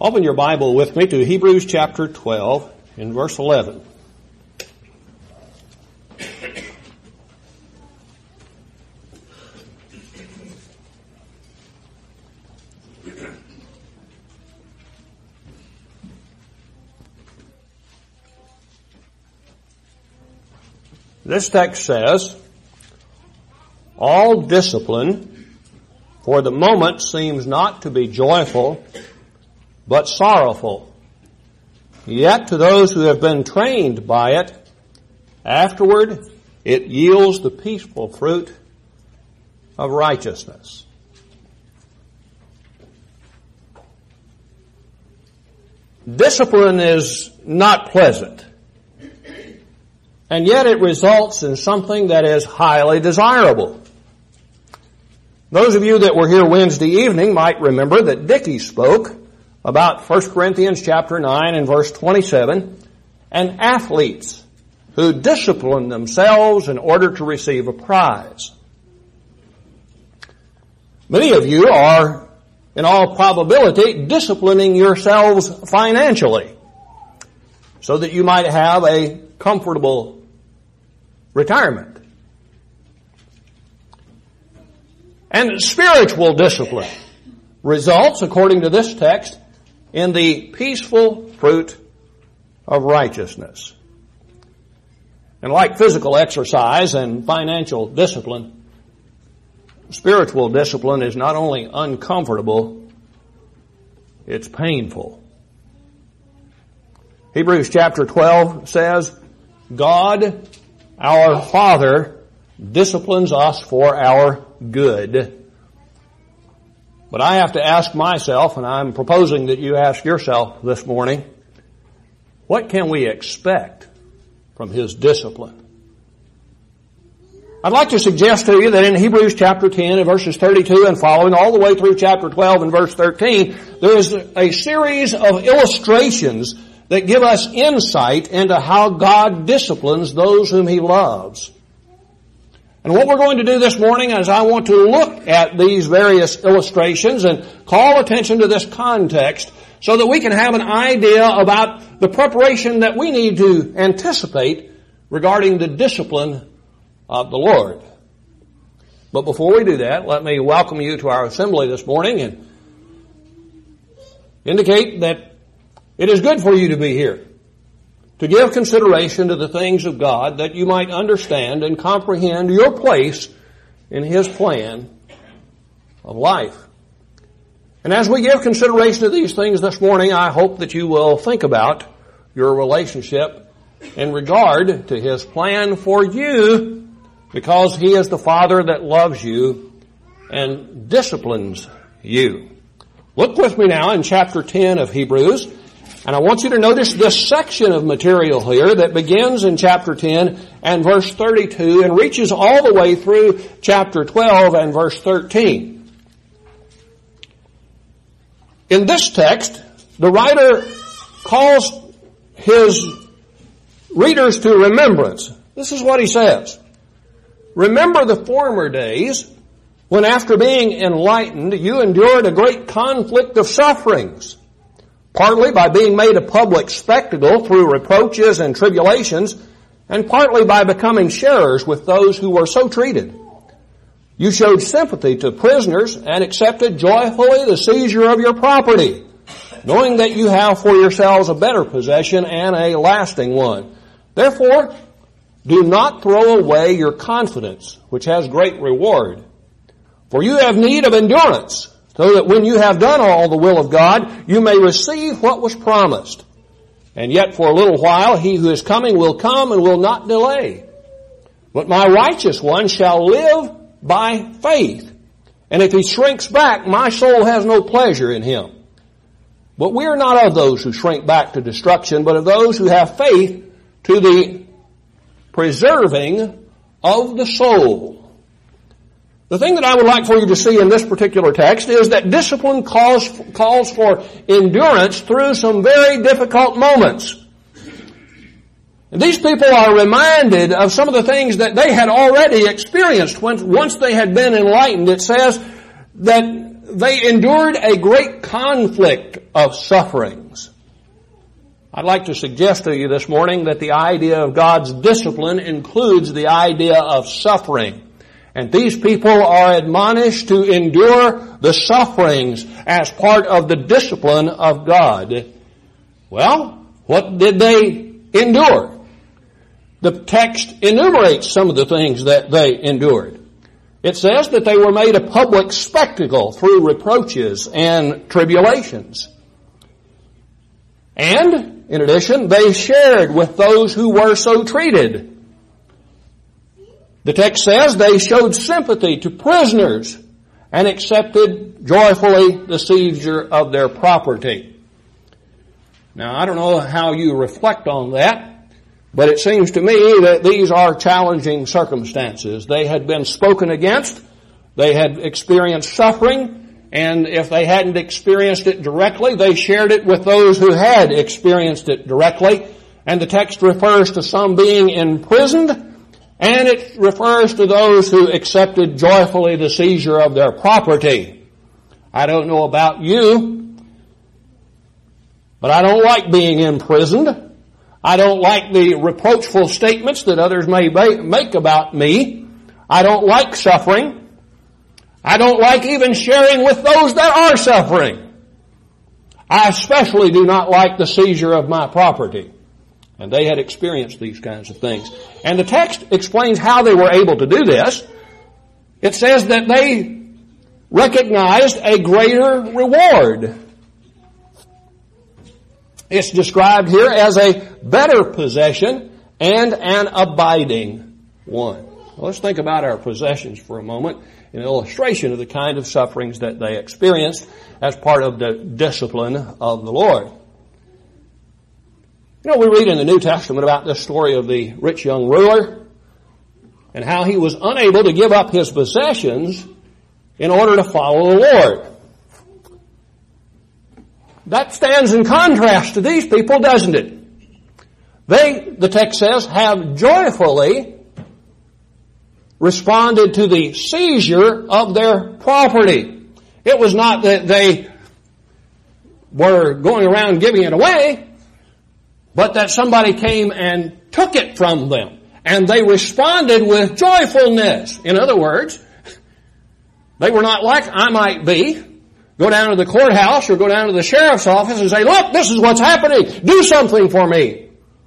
Open your Bible with me to Hebrews chapter 12 in verse 11. This text says, all discipline for the moment seems not to be joyful, but sorrowful. Yet to those who have been trained by it, afterward it yields the peaceful fruit of righteousness. Discipline is not pleasant, and yet it results in something that is highly desirable. Those of you that were here Wednesday evening might remember that Dickie spoke about 1 Corinthians chapter 9 and verse 27, and athletes who discipline themselves in order to receive a prize. Many of you are, in all probability, disciplining yourselves financially so that you might have a comfortable retirement. And spiritual discipline results, according to this text, in the peaceful fruit of righteousness. And like physical exercise and financial discipline, spiritual discipline is not only uncomfortable, it's painful. Hebrews chapter 12 says, God, our Father, disciplines us for our good. But I have to ask myself, and I'm proposing that you ask yourself this morning, what can we expect from His discipline? I'd like to suggest to you that in Hebrews chapter 10 and verses 32 and following, all the way through chapter 12 and verse 13, there is a series of illustrations that give us insight into how God disciplines those whom He loves. And what we're going to do this morning is I want to look at these various illustrations and call attention to this context so that we can have an idea about the preparation that we need to anticipate regarding the discipline of the Lord. But before we do that, let me welcome you to our assembly this morning and indicate that it is good for you to be here, to give consideration to the things of God that you might understand and comprehend your place in His plan of life. And as we give consideration to these things this morning, I hope that you will think about your relationship in regard to His plan for you, because He is the Father that loves you and disciplines you. Look with me now in chapter 10 of Hebrews. And I want you to notice this section of material here that begins in chapter 10 and verse 32 and reaches all the way through chapter 12 and verse 13. In this text, the writer calls his readers to remembrance. This is what he says. Remember the former days when after being enlightened you endured a great conflict of sufferings, partly by being made a public spectacle through reproaches and tribulations, and partly by becoming sharers with those who were so treated. You showed sympathy to prisoners and accepted joyfully the seizure of your property, knowing that you have for yourselves a better possession and a lasting one. Therefore, do not throw away your confidence, which has great reward. For you have need of endurance, so that when you have done all the will of God, you may receive what was promised. And yet for a little while He who is coming will come and will not delay. But my righteous one shall live by faith. And if he shrinks back, my soul has no pleasure in him. But we are not of those who shrink back to destruction, but of those who have faith to the preserving of the soul. The thing that I would like for you to see in this particular text is that discipline calls for endurance through some very difficult moments. And these people are reminded of some of the things that they had already experienced once they had been enlightened. It says that they endured a great conflict of sufferings. I'd like to suggest to you this morning that the idea of God's discipline includes the idea of suffering. And these people are admonished to endure the sufferings as part of the discipline of God. Well, what did they endure? The text enumerates some of the things that they endured. It says that they were made a public spectacle through reproaches and tribulations. And, in addition, they shared with those who were so treated. The text says they showed sympathy to prisoners and accepted joyfully the seizure of their property. Now, I don't know how you reflect on that, but it seems to me that these are challenging circumstances. They had been spoken against, they had experienced suffering, and if they hadn't experienced it directly, they shared it with those who had experienced it directly. And the text refers to some being imprisoned, and it refers to those who accepted joyfully the seizure of their property. I don't know about you, but I don't like being imprisoned. I don't like the reproachful statements that others may make about me. I don't like suffering. I don't like even sharing with those that are suffering. I especially do not like the seizure of my property. And they had experienced these kinds of things. And the text explains how they were able to do this. It says that they recognized a greater reward. It's described here as a better possession and an abiding one. Well, let's think about our possessions for a moment, an illustration of the kind of sufferings that they experienced as part of the discipline of the Lord. You know, we read in the New Testament about this story of the rich young ruler and how he was unable to give up his possessions in order to follow the Lord. That stands in contrast to these people, doesn't it? They, the text says, have joyfully responded to the seizure of their property. It was not that they were going around giving it away, but that somebody came and took it from them. And they responded with joyfulness. In other words, they were not like I might be. Go down to the courthouse or go down to the sheriff's office and say, look, this is what's happening. Do something for me.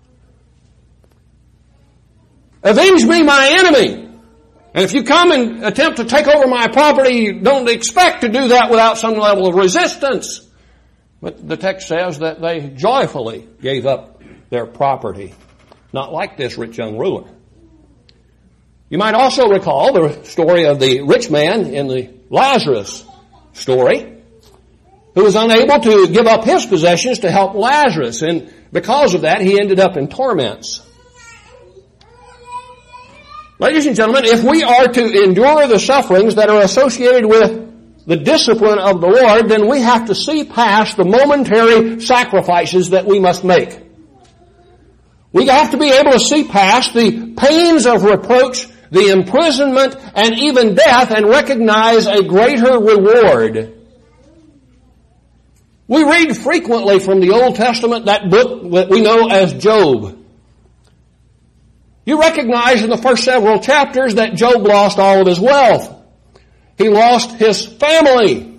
Avenge me, my enemy. And if you come and attempt to take over my property, don't expect to do that without some level of resistance. But the text says that they joyfully gave up their property. Not like this rich young ruler. You might also recall the story of the rich man in the Lazarus story, who was unable to give up his possessions to help Lazarus. And because of that, he ended up in torments. Ladies and gentlemen, if we are to endure the sufferings that are associated with the discipline of the Lord, then we have to see past the momentary sacrifices that we must make. We have to be able to see past the pains of reproach, the imprisonment, and even death, and recognize a greater reward. We read frequently from the Old Testament, that book that we know as Job. You recognize in the first several chapters that Job lost all of his wealth. He lost his family.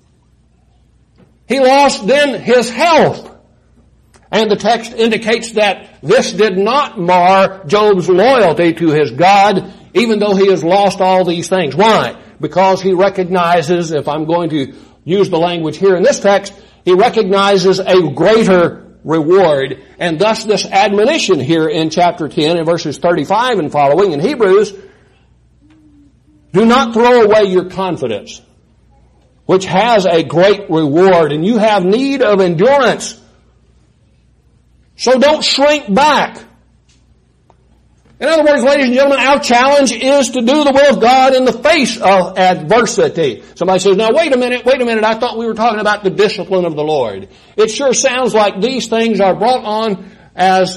He lost then his health. And the text indicates that this did not mar Job's loyalty to his God, even though he has lost all these things. Why? Because he recognizes, if I'm going to use the language here in this text, he recognizes a greater reward. And thus this admonition here in chapter 10 in verses 35 and following in Hebrews, do not throw away your confidence, which has a great reward, and you have need of endurance. So don't shrink back. In other words, ladies and gentlemen, our challenge is to do the will of God in the face of adversity. Somebody says, now wait a minute, I thought we were talking about the discipline of the Lord. It sure sounds like these things are brought on as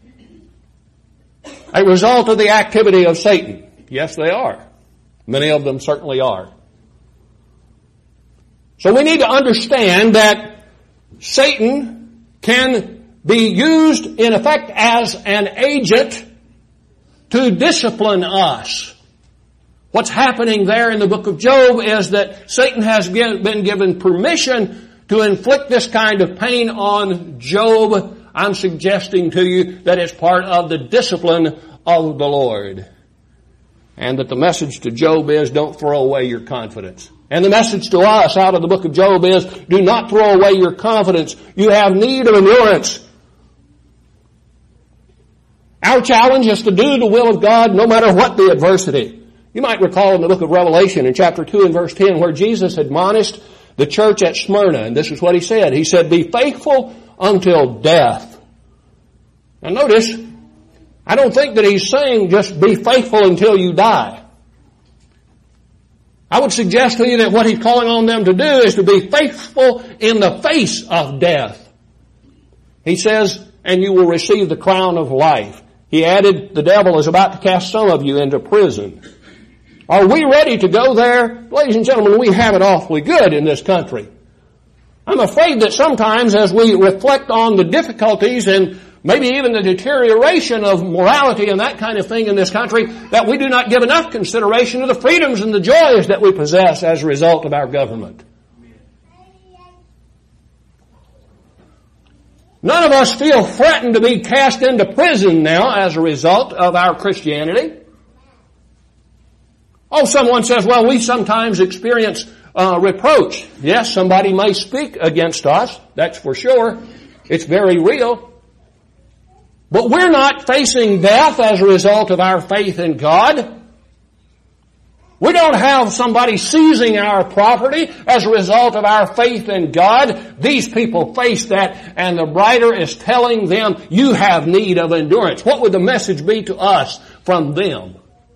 a result of the activity of Satan. Yes, they are. Many of them certainly are. So we need to understand that Satan can be used in effect as an agent to discipline us. What's happening there in the book of Job is that Satan has been given permission to inflict this kind of pain on Job. I'm suggesting to you that it's part of the discipline of the Lord. And that the message to Job is, don't throw away your confidence. And the message to us out of the book of Job is, do not throw away your confidence. You have need of endurance. Our challenge is to do the will of God no matter what the adversity. You might recall in the book of Revelation in chapter 2 and verse 10 where Jesus admonished the church at Smyrna, and this is what he said. He said, be faithful until death. Now notice, I don't think that he's saying just be faithful until you die. I would suggest to you that what he's calling on them to do is to be faithful in the face of death. He says, and you will receive the crown of life. He added, the devil is about to cast some of you into prison. Are we ready to go there? Ladies and gentlemen, we have it awfully good in this country. I'm afraid that sometimes as we reflect on the difficulties and maybe even the deterioration of morality and that kind of thing in this country, that we do not give enough consideration to the freedoms and the joys that we possess as a result of our government. None of us feel threatened to be cast into prison now as a result of our Christianity. Oh, someone says, well, we sometimes experience reproach. Yes, somebody may speak against us. That's for sure. It's very real. But we're not facing death as a result of our faith in God. We don't have somebody seizing our property as a result of our faith in God. These people face that, and the writer is telling them, you have need of endurance. What would the message be to us from them?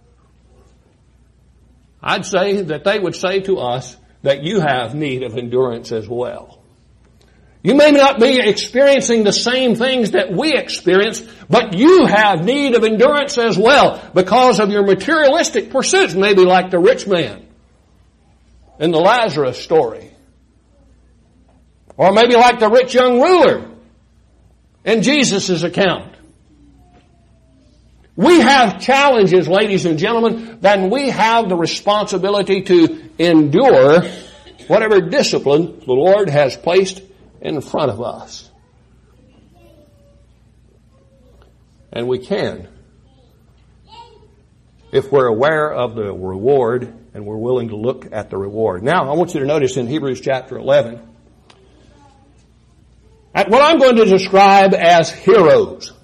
I'd say that they would say to us that you have need of endurance as well. You may not be experiencing the same things that we experience, but you have need of endurance as well because of your materialistic pursuits, maybe like the rich man in the Lazarus story. Or maybe like the rich young ruler in Jesus' account. We have challenges, ladies and gentlemen, then we have the responsibility to endure whatever discipline the Lord has placed in front of us. And we can, if we're aware of the reward and we're willing to look at the reward. Now, I want you to notice in Hebrews chapter 11, at what I'm going to describe as heroes.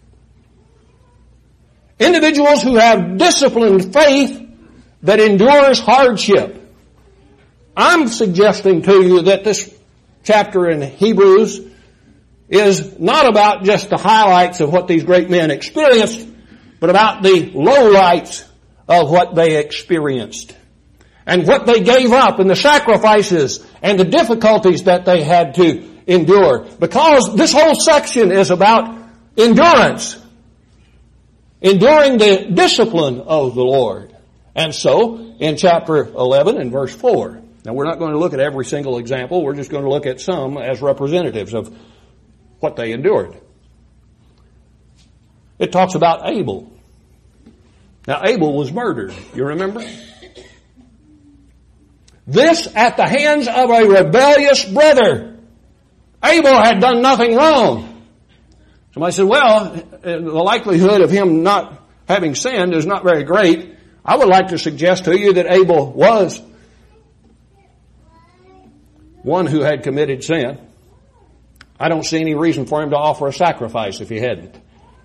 Individuals who have disciplined faith that endures hardship. I'm suggesting to you that this chapter in Hebrews is not about just the highlights of what these great men experienced, but about the lowlights of what they experienced and what they gave up and the sacrifices and the difficulties that they had to endure. Because this whole section is about endurance, enduring the discipline of the Lord. And so, in chapter 11 and verse 4, now we're not going to look at every single example, we're just going to look at some as representatives of what they endured. It talks about Abel. Now Abel was murdered, you remember? This at the hands of a rebellious brother. Abel had done nothing wrong. Somebody said, well, the likelihood of him not having sinned is not very great. I would like to suggest to you that Abel was one who had committed sin. I don't see any reason for him to offer a sacrifice if he hadn't.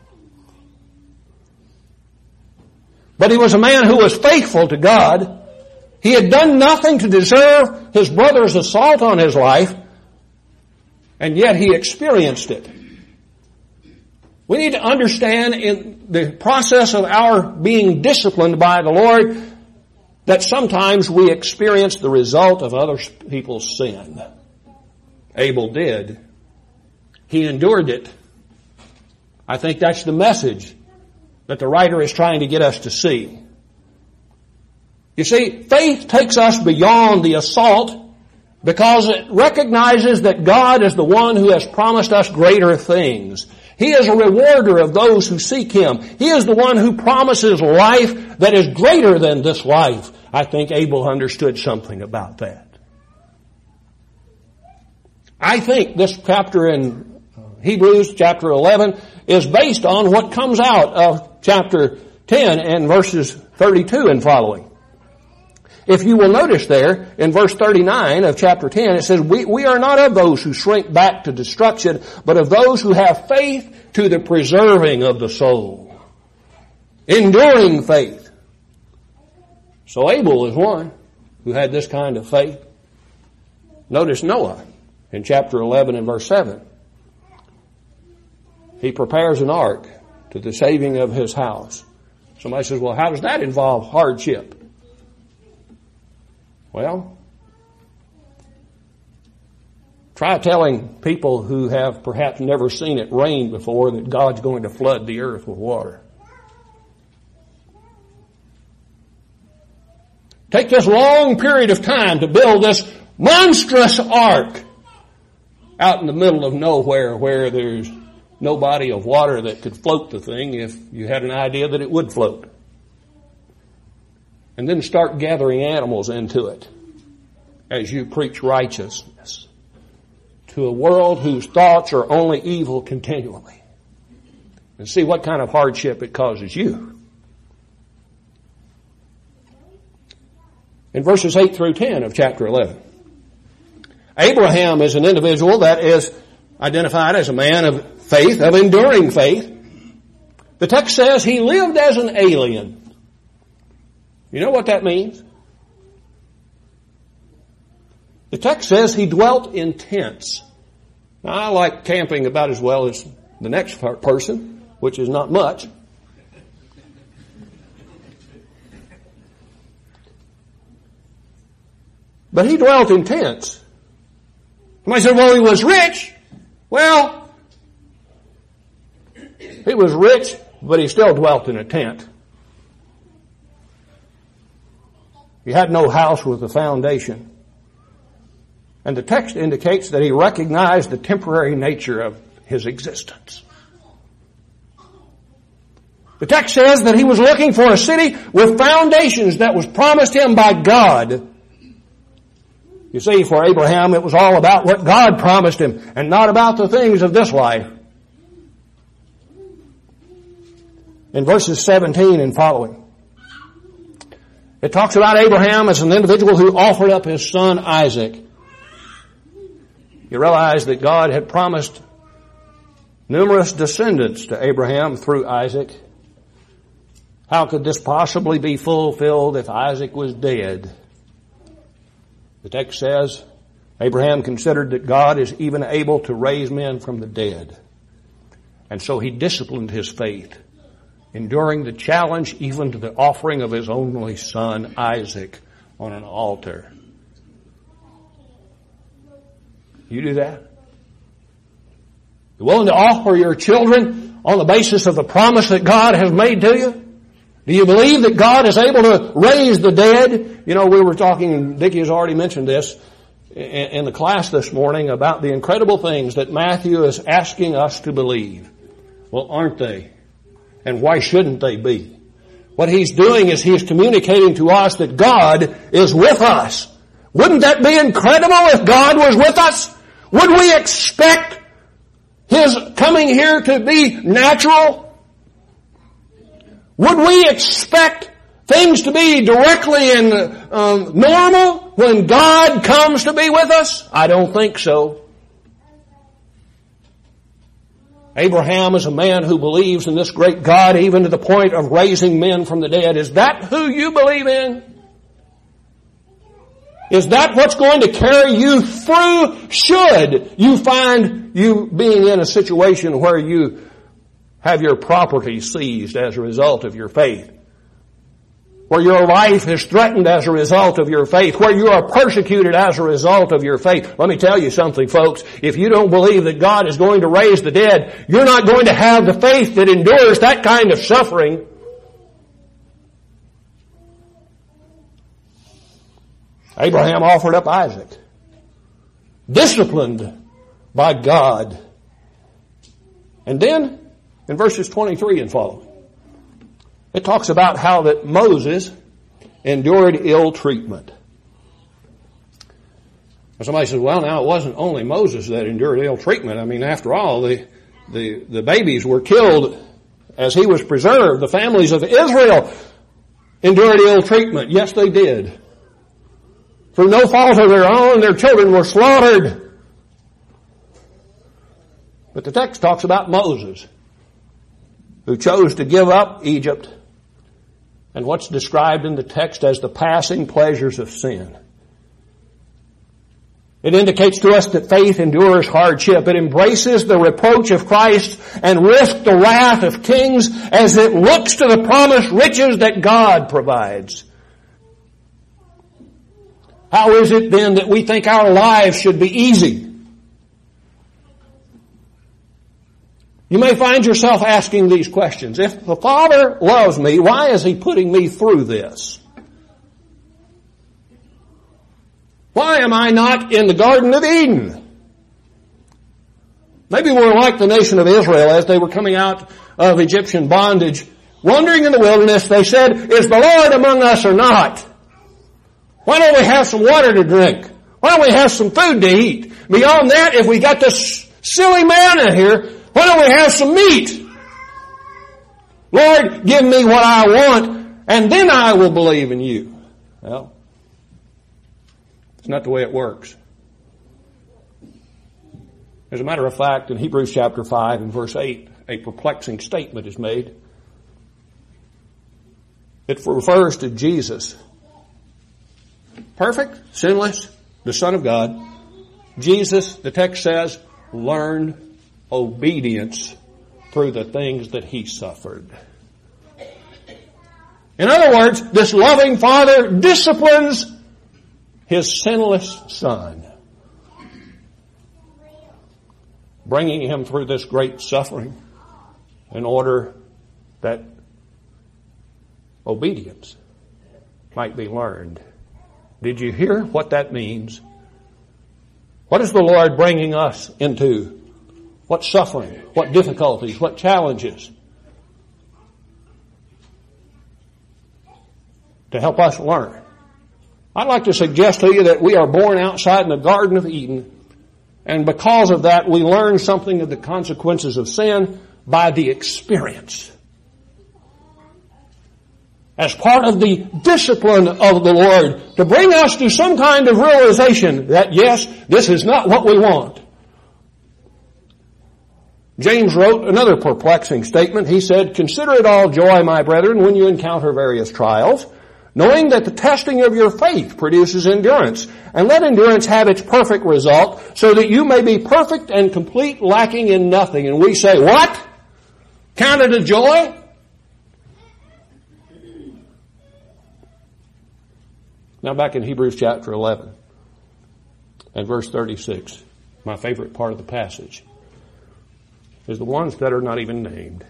But he was a man who was faithful to God. He had done nothing to deserve his brother's assault on his life, and yet he experienced it. We need to understand in the process of our being disciplined by the Lord that sometimes we experience the result of other people's sin. Abel did. He endured it. I think that's the message that the writer is trying to get us to see. You see, faith takes us beyond the assault because it recognizes that God is the one who has promised us greater things. He is a rewarder of those who seek Him. He is the one who promises life that is greater than this life. I think Abel understood something about that. I think this chapter in Hebrews, chapter 11, is based on what comes out of chapter 10 and verses 32 and following. If you will notice there, in verse 39 of chapter 10, it says, we are not of those who shrink back to destruction, but of those who have faith to the preserving of the soul. Enduring faith. So Abel is one who had this kind of faith. Notice Noah in chapter 11 and verse 7. He prepares an ark to the saving of his house. Somebody says, well, how does that involve hardship? Well, try telling people who have perhaps never seen it rain before that God's going to flood the earth with water. Take this long period of time to build this monstrous ark out in the middle of nowhere where there's no body of water that could float the thing if you had an idea that it would float. And then start gathering animals into it as you preach righteousness to a world whose thoughts are only evil continually. And see what kind of hardship it causes you. In verses 8 through 10 of chapter 11, Abraham is an individual that is identified as a man of faith, of enduring faith. The text says he lived as an alien. You know what that means? The text says he dwelt in tents. Now, I like camping about as well as the next person, which is not much. But he dwelt in tents. Somebody said, well, he was rich. Well, he was rich, but he still dwelt in a tent. He had no house with a foundation. And the text indicates that he recognized the temporary nature of his existence. The text says that he was looking for a city with foundations that was promised him by God. You see, for Abraham, it was all about what God promised him and not about the things of this life. In verses 17 and following, it talks about Abraham as an individual who offered up his son Isaac. You realize that God had promised numerous descendants to Abraham through Isaac. How could this possibly be fulfilled if Isaac was dead? The text says, Abraham considered that God is even able to raise men from the dead. And so he disciplined his faith, enduring the challenge even to the offering of his only son, Isaac, on an altar. You do that? You're willing to offer your children on the basis of the promise that God has made to you? Do you believe that God is able to raise the dead? You know, we were talking, and Dickie has already mentioned this in the class this morning, about the incredible things that Matthew is asking us to believe. Well, aren't they? And why shouldn't they be? What he's doing is he's communicating to us that God is with us. Wouldn't that be incredible if God was with us? Would we expect his coming here to be natural? Would we expect things to be directly and normal when God comes to be with us? I don't think so. Abraham is a man who believes in this great God even to the point of raising men from the dead. Is that who you believe in? Is that what's going to carry you through should you find you being in a situation where you have your property seized as a result of your faith? Where your life is threatened as a result of your faith? Where you are persecuted as a result of your faith? Let me tell you something, folks. If you don't believe that God is going to raise the dead, you're not going to have the faith that endures that kind of suffering. Abraham offered up Isaac. disciplined by God. And then, in verses 23 and following, it talks about how that Moses endured ill treatment. And somebody says, well, now it wasn't only Moses that endured ill treatment. I mean, after all, the babies were killed as he was preserved. The families of Israel endured ill treatment. Yes, they did. Through no fault of their own, their children were slaughtered. But the text talks about Moses, who chose to give up Egypt and what's described in the text as the passing pleasures of sin. It indicates to us that faith endures hardship. It embraces the reproach of Christ and risks the wrath of kings as it looks to the promised riches that God provides. How is it then that we think our lives should be easy? You may find yourself asking these questions. If the Father loves me, why is He putting me through this? Why am I not in the Garden of Eden? Maybe we're like the nation of Israel as they were coming out of Egyptian bondage. Wandering in the wilderness, they said, is the Lord among us or not? Why don't we have some water to drink? Why don't we have some food to eat? Beyond that, if we got this silly manna here, why don't we have some meat? Lord, give me what I want, and then I will believe in you. Well, it's not the way it works. As a matter of fact, in Hebrews chapter 5 and verse 8, a perplexing statement is made. It refers to Jesus. Perfect, sinless, the Son of God. Jesus, the text says, learned obedience through the things that He suffered. In other words, this loving Father disciplines His sinless Son, bringing Him through this great suffering in order that obedience might be learned. Did you hear what that means? What is the Lord bringing us into? What suffering? What difficulties? What challenges? To help us learn. I'd like to suggest to you that we are born outside in the Garden of Eden, and because of that, we learn something of the consequences of sin by the experience. As part of the discipline of the Lord, to bring us to some kind of realization that, yes, this is not what we want. James wrote another perplexing statement. He said, consider it all joy, my brethren, when you encounter various trials, knowing that the testing of your faith produces endurance. And let endurance have its perfect result, so that you may be perfect and complete, lacking in nothing. And we say, what? Count it a joy? Now back in Hebrews chapter 11 and verse 36, my favorite part of the passage is the ones that are not even named.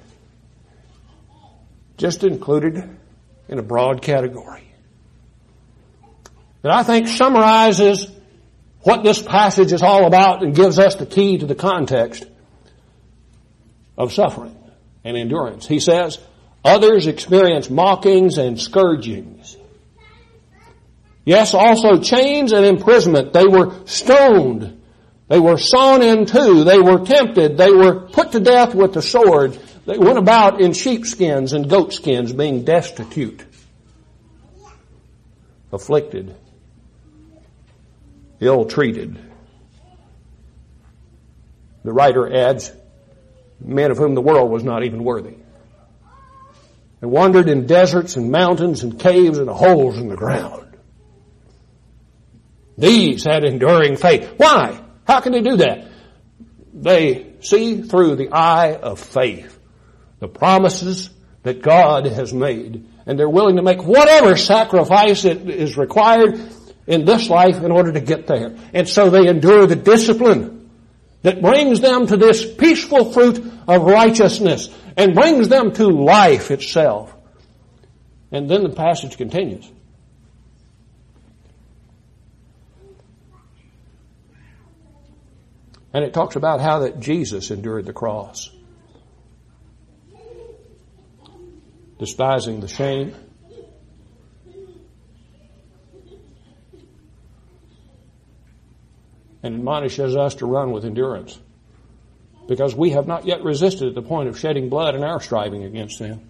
Just included in a broad category that I think summarizes what this passage is all about and gives us the key to the context of suffering and endurance. He says, others experience mockings and scourgings. Yes, also chains and imprisonment. They were stoned. They were sawn in two. They were tempted. They were put to death with the sword. They went about in sheepskins and goatskins, being destitute, afflicted, ill-treated. The writer adds, men of whom the world was not even worthy. They wandered in deserts and mountains and caves and holes in the ground. These had enduring faith. Why? How can they do that? They see through the eye of faith the promises that God has made, and they're willing to make whatever sacrifice it is required in this life in order to get there. And so they endure the discipline that brings them to this peaceful fruit of righteousness and brings them to life itself. And then the passage continues. And it talks about how that Jesus endured the cross, despising the shame, and admonishes us to run with endurance, because we have not yet resisted at the point of shedding blood in our striving against them.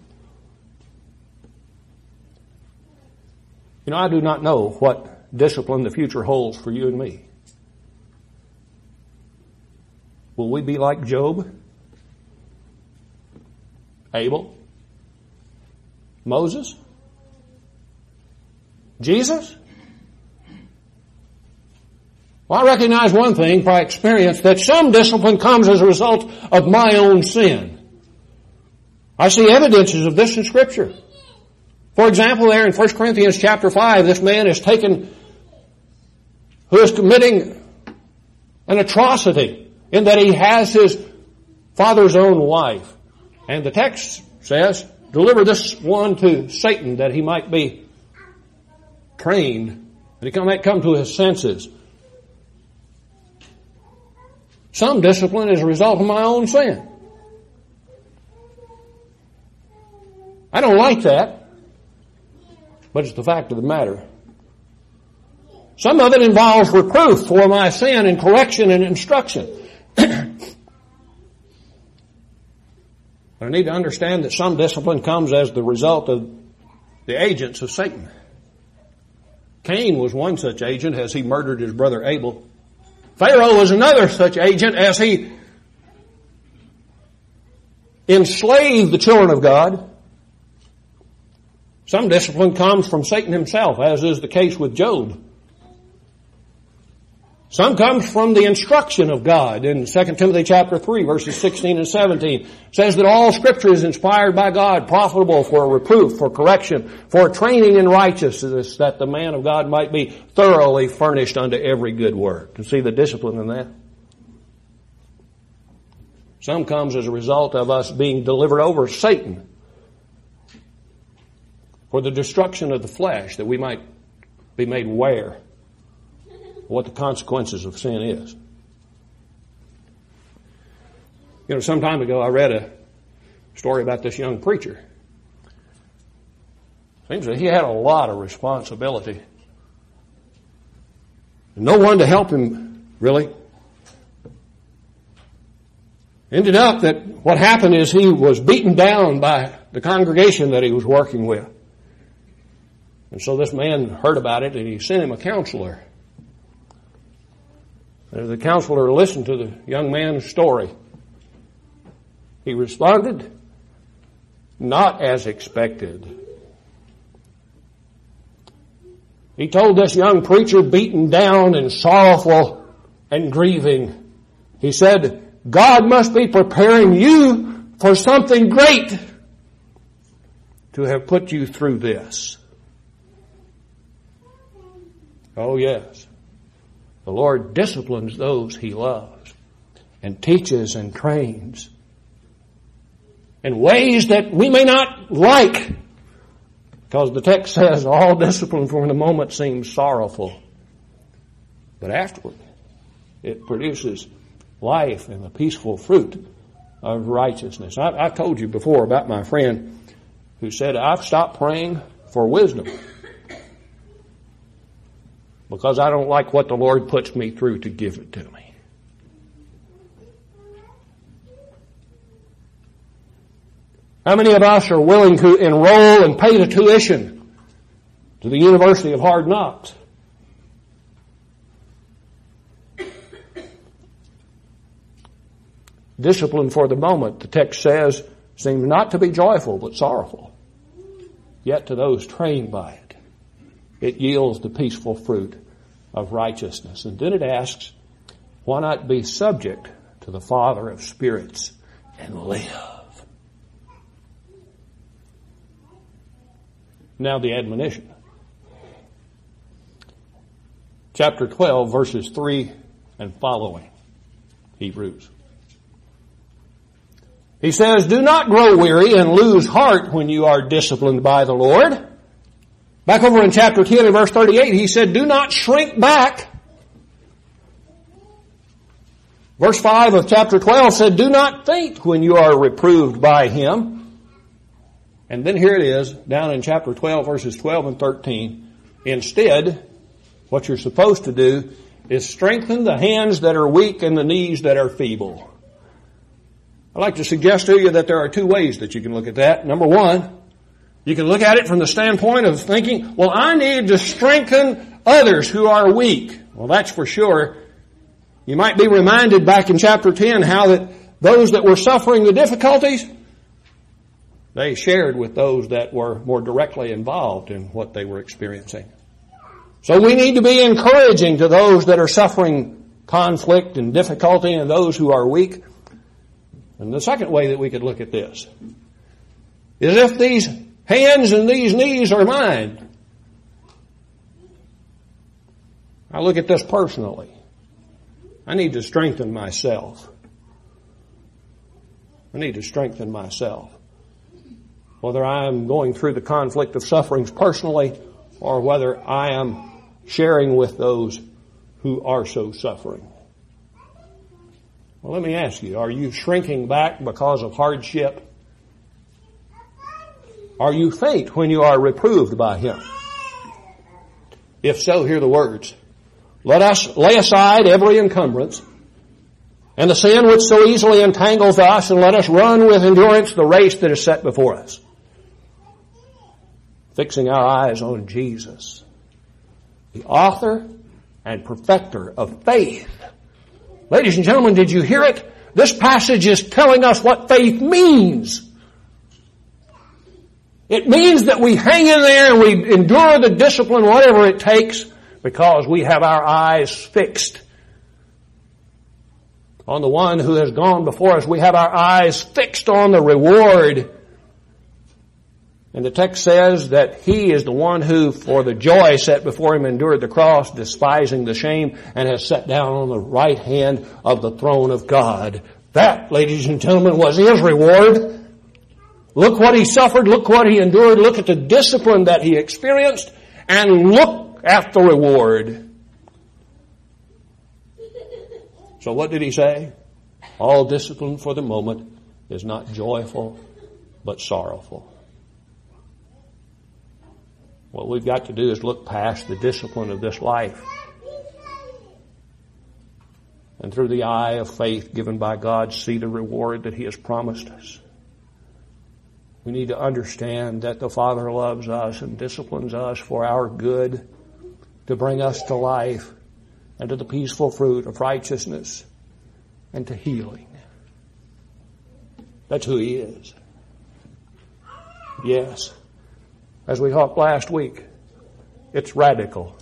You know, I do not know what discipline the future holds for you and me. Will we be like Job, Abel, Moses, Jesus? Well, I recognize one thing by experience, that some discipline comes as a result of my own sin. I see evidences of this in Scripture. For example, there in 1 Corinthians chapter 5, this man is taken who is committing an atrocity in that he has his father's own wife. And the text says, deliver this one to Satan that he might be trained, that he might come to his senses. Some discipline is a result of my own sin. I don't like that, but it's the fact of the matter. Some of it involves reproof for my sin and correction and instruction. But I need to understand that some discipline comes as the result of the agents of Satan. Cain was one such agent as he murdered his brother Abel. Pharaoh was another such agent as he enslaved the children of God. Some discipline comes from Satan himself, as is the case with Job. Some comes from the instruction of God. In 2 Timothy chapter 3, verses 16 and 17, it says that all Scripture is inspired by God, profitable for reproof, for correction, for training in righteousness, that the man of God might be thoroughly furnished unto every good work. You see the discipline in that? Some comes as a result of us being delivered over to Satan for the destruction of the flesh, that we might be made aware what the consequences of sin is. You know, some time ago I read a story about this young preacher. Seems that he had a lot of responsibility. No one to help him, really. Ended up that what happened is he was beaten down by the congregation that he was working with. And so this man heard about it and he sent him a counselor. As the counselor listened to the young man's story, he responded, not as expected. He told this young preacher, beaten down and sorrowful and grieving, he said, God must be preparing you for something great to have put you through this. Oh yes. The Lord disciplines those He loves and teaches and trains in ways that we may not like, because the text says all discipline for the moment seems sorrowful, but afterward it produces life and the peaceful fruit of righteousness. I've told you before about my friend who said, I've stopped praying for wisdom because I don't like what the Lord puts me through to give it to me. How many of us are willing to enroll and pay the tuition to the University of Hard Knocks? Discipline for the moment, the text says, seems not to be joyful but sorrowful. Yet to those trained by it, it yields the peaceful fruit of righteousness. And then it asks, why not be subject to the Father of spirits and live? Now the admonition. Chapter 12, verses 3 and following, Hebrews. He says, do not grow weary and lose heart when you are disciplined by the Lord. Back over in chapter 10 and verse 38, he said, do not shrink back Verse 5 of chapter 12 said, do not faint when you are reproved by him. And then here it is, down in chapter 12, verses 12 and 13. Instead, what you're supposed to do is strengthen the hands that are weak and the knees that are feeble. I'd like to suggest to you that there are two ways that you can look at that. Number one, you can look at it from the standpoint of thinking, well, I need to strengthen others who are weak. Well, that's for sure. You might be reminded back in chapter 10 how that those that were suffering the difficulties, they shared with those that were more directly involved in what they were experiencing. So we need to be encouraging to those that are suffering conflict and difficulty and those who are weak. And the second way that we could look at this is if these hands and these knees are mine, I look at this personally. I need to strengthen myself. I need to strengthen myself. Whether I am going through the conflict of sufferings personally or whether I am sharing with those who are so suffering. Well, let me ask you, are you shrinking back because of hardship? Are you faint when you are reproved by him? If so, hear the words. Let us lay aside every encumbrance and the sin which so easily entangles us, and let us run with endurance the race that is set before us. Fixing our eyes on Jesus, the author and perfecter of faith. Ladies and gentlemen, did you hear it? This passage is telling us what faith means. It means that we hang in there and we endure the discipline, whatever it takes, because we have our eyes fixed on the one who has gone before us. We have our eyes fixed on the reward. And the text says that he is the one who, for the joy set before him, endured the cross, despising the shame, and has sat down on the right hand of the throne of God. That, ladies and gentlemen, was his reward. Look what he suffered. Look what he endured. Look at the discipline that he experienced. And look at the reward. So what did he say? All discipline for the moment is not joyful, but sorrowful. What we've got to do is look past the discipline of this life and through the eye of faith given by God, see the reward that he has promised us. We need to understand that the Father loves us and disciplines us for our good, to bring us to life and to the peaceful fruit of righteousness and to healing. That's who he is. Yes. As we talked last week, it's radical.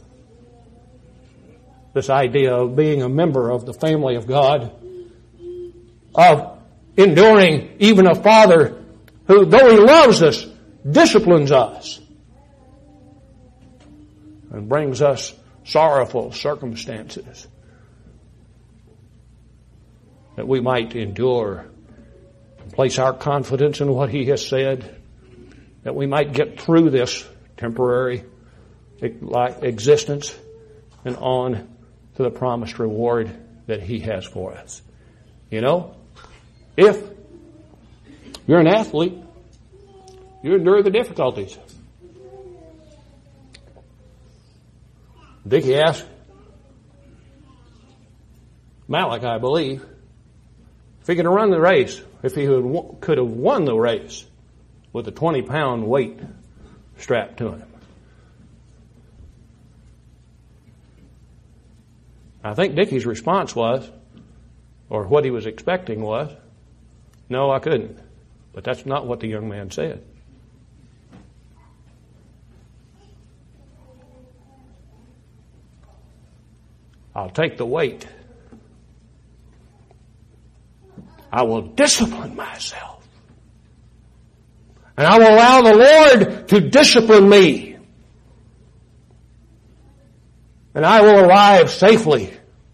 This idea of being a member of the family of God, of enduring even a Father who, though he loves us, disciplines us and brings us sorrowful circumstances that we might endure and place our confidence in what he has said, that we might get through this temporary existence and on to the promised reward that he has for us. You know, if you're an athlete, you endure the difficulties. Dickie asked Malik, I believe, if he could run the race, if he could have won the race with a 20-pound weight strapped to him. I think Dickie's response was, or what he was expecting was, no, I couldn't. But that's not what the young man said. I'll take the weight. I will discipline myself. And I will allow the Lord to discipline me. And I will arrive safely.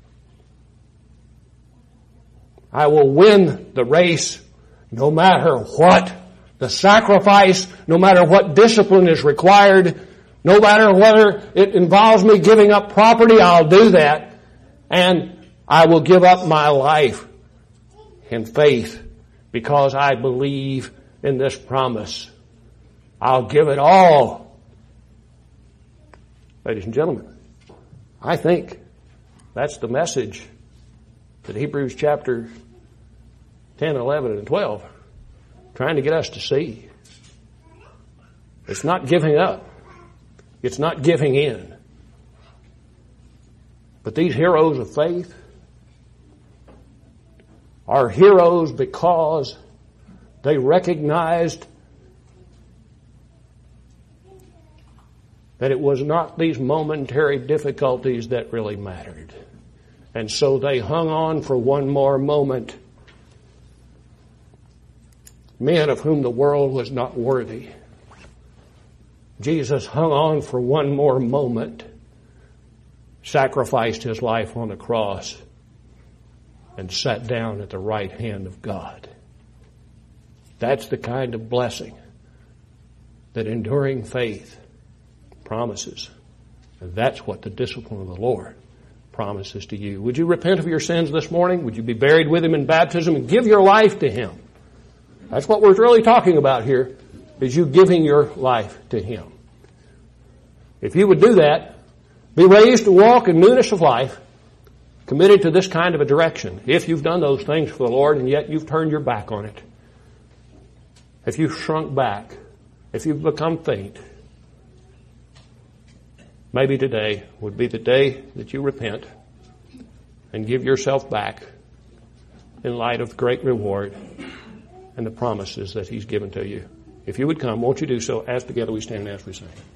I will win the race no matter what the sacrifice, no matter what discipline is required, no matter whether it involves me giving up property, I'll do that. And I will give up my life in faith because I believe in this promise. I'll give it all. Ladies and gentlemen, I think that's the message that Hebrews chapter 10, 11, and 12 trying to get us to see. It's not giving up. It's not giving in. But these heroes of faith are heroes because they recognized that it was not these momentary difficulties that really mattered. And so they hung on for one more moment. Men of whom the world was not worthy. Jesus hung on for one more moment, sacrificed his life on the cross, and sat down at the right hand of God. That's the kind of blessing that enduring faith promises. And that's what the discipline of the Lord promises to you. Would you repent of your sins this morning? Would you be buried with him in baptism and give your life to him? That's what we're really talking about here, is you giving your life to him. If you would do that, be raised to walk in newness of life, committed to this kind of a direction. If you've done those things for the Lord and yet you've turned your back on it, if you've shrunk back, if you've become faint, maybe today would be the day that you repent and give yourself back in light of great reward and the promises that he's given to you. If you would come, won't you do so as together we stand and as we sing.